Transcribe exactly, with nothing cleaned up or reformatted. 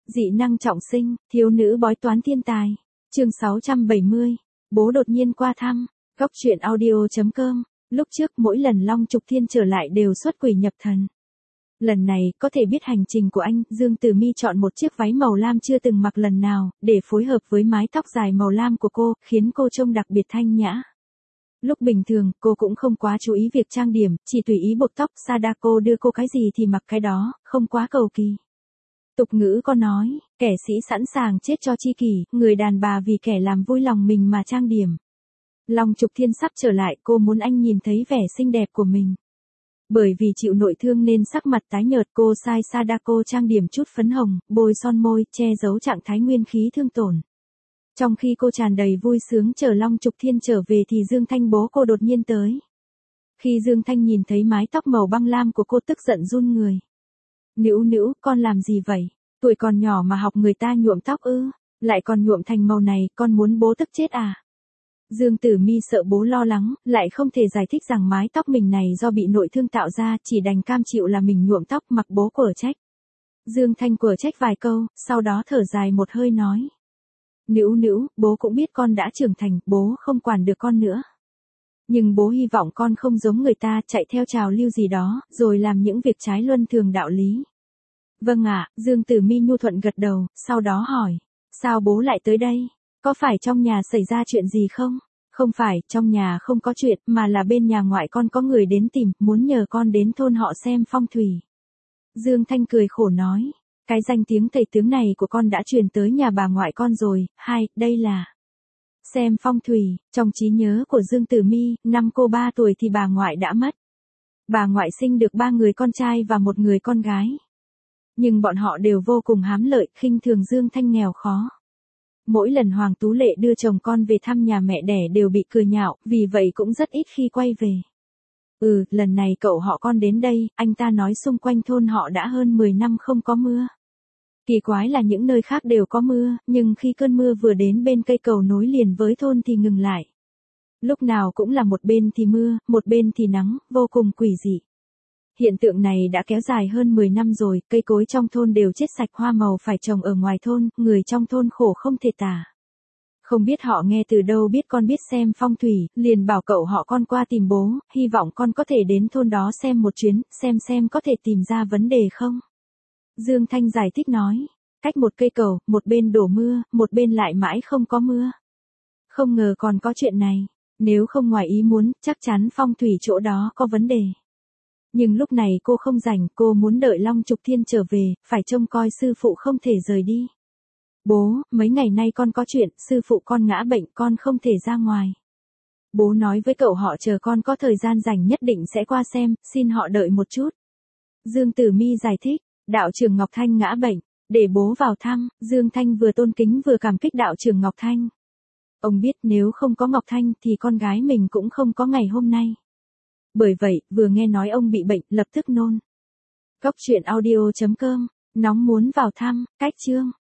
Dị năng trọng sinh, thiếu nữ bói toán thiên tài. Chương sáu trăm bảy mươi. Bố đột nhiên qua thăm. Góc truyện audio chấm com. Lúc trước mỗi lần Long Trục Thiên trở lại đều xuất quỷ nhập thần. Lần này, có thể biết hành trình của anh, Dương Tử Mi chọn một chiếc váy màu lam chưa từng mặc lần nào, để phối hợp với mái tóc dài màu lam của cô, khiến cô trông đặc biệt thanh nhã. Lúc bình thường, cô cũng không quá chú ý việc trang điểm, chỉ tùy ý buộc tóc, Sadako đưa cô cái gì thì mặc cái đó, không quá cầu kỳ. Tục ngữ có nói, kẻ sĩ sẵn sàng chết cho chi kỷ, người đàn bà vì kẻ làm vui lòng mình mà trang điểm. Long Trục Thiên sắp trở lại, cô muốn anh nhìn thấy vẻ xinh đẹp của mình. Bởi vì chịu nội thương nên sắc mặt tái nhợt, cô sai Sadako trang điểm chút phấn hồng, bôi son môi, che giấu trạng thái nguyên khí thương tổn. Trong khi cô tràn đầy vui sướng chờ Long Trục Thiên trở về thì Dương Thanh bố cô đột nhiên tới. Khi Dương Thanh nhìn thấy mái tóc màu băng lam của cô tức giận run người. Nữu nữu, con làm gì vậy? Tuổi còn nhỏ mà học người ta nhuộm tóc ư? Lại còn nhuộm thành màu này, con muốn bố tức chết à? Dương Tử Mi sợ bố lo lắng, lại không thể giải thích rằng mái tóc mình này do bị nội thương tạo ra, chỉ đành cam chịu là mình nhuộm tóc, mặc bố quở trách. Dương Thanh quở trách vài câu, sau đó thở dài một hơi nói. Nữu nữu, bố cũng biết con đã trưởng thành, bố không quản được con nữa. Nhưng bố hy vọng con không giống người ta, chạy theo trào lưu gì đó, rồi làm những việc trái luân thường đạo lý. Vâng ạ, Dương Tử Mi nhu thuận gật đầu, sau đó hỏi. Sao bố lại tới đây? Có phải trong nhà xảy ra chuyện gì không? Không phải, trong nhà không có chuyện, mà là bên nhà ngoại con có người đến tìm, muốn nhờ con đến thôn họ xem phong thủy. Dương Thanh cười khổ nói. Cái danh tiếng thầy tướng này của con đã truyền tới nhà bà ngoại con rồi. Hai, đây là xem phong thủy. Trong trí nhớ của Dương Tử Mi, năm cô ba tuổi thì bà ngoại đã mất. Bà ngoại sinh được ba người con trai và một người con gái. Nhưng bọn họ đều vô cùng hám lợi, khinh thường Dương Thanh nghèo khó. Mỗi lần Hoàng Tú Lệ đưa chồng con về thăm nhà mẹ đẻ đều bị cười nhạo, vì vậy cũng rất ít khi quay về. Ừ, lần này cậu họ con đến đây, anh ta nói xung quanh thôn họ đã hơn mười năm không có mưa. Kỳ quái là những nơi khác đều có mưa, nhưng khi cơn mưa vừa đến bên cây cầu nối liền với thôn thì ngừng lại. Lúc nào cũng là một bên thì mưa, một bên thì nắng, vô cùng quỷ dị. Hiện tượng này đã kéo dài hơn mười năm rồi, cây cối trong thôn đều chết sạch, hoa màu phải trồng ở ngoài thôn, người trong thôn khổ không thể tả. Không biết họ nghe từ đâu biết con biết xem phong thủy, liền bảo cậu họ con qua tìm bố, hy vọng con có thể đến thôn đó xem một chuyến, xem xem có thể tìm ra vấn đề không. Dương Thanh giải thích nói, cách một cây cầu, một bên đổ mưa, một bên lại mãi không có mưa. Không ngờ còn có chuyện này, nếu không ngoài ý muốn, chắc chắn phong thủy chỗ đó có vấn đề. Nhưng lúc này cô không rảnh, cô muốn đợi Long Trục Thiên trở về, phải trông coi sư phụ không thể rời đi. Bố, mấy ngày nay con có chuyện, sư phụ con ngã bệnh, con không thể ra ngoài. Bố nói với cậu họ chờ con có thời gian rảnh nhất định sẽ qua xem, xin họ đợi một chút. Dương Tử Mi giải thích, đạo trưởng Ngọc Thanh ngã bệnh, để bố vào thăm. Dương Thanh vừa tôn kính vừa cảm kích đạo trưởng Ngọc Thanh. Ông biết nếu không có Ngọc Thanh thì con gái mình cũng không có ngày hôm nay. Bởi vậy, vừa nghe nói ông bị bệnh, lập tức nôn. Góc truyện audio chấm com, nóng muốn vào thăm, cách chương.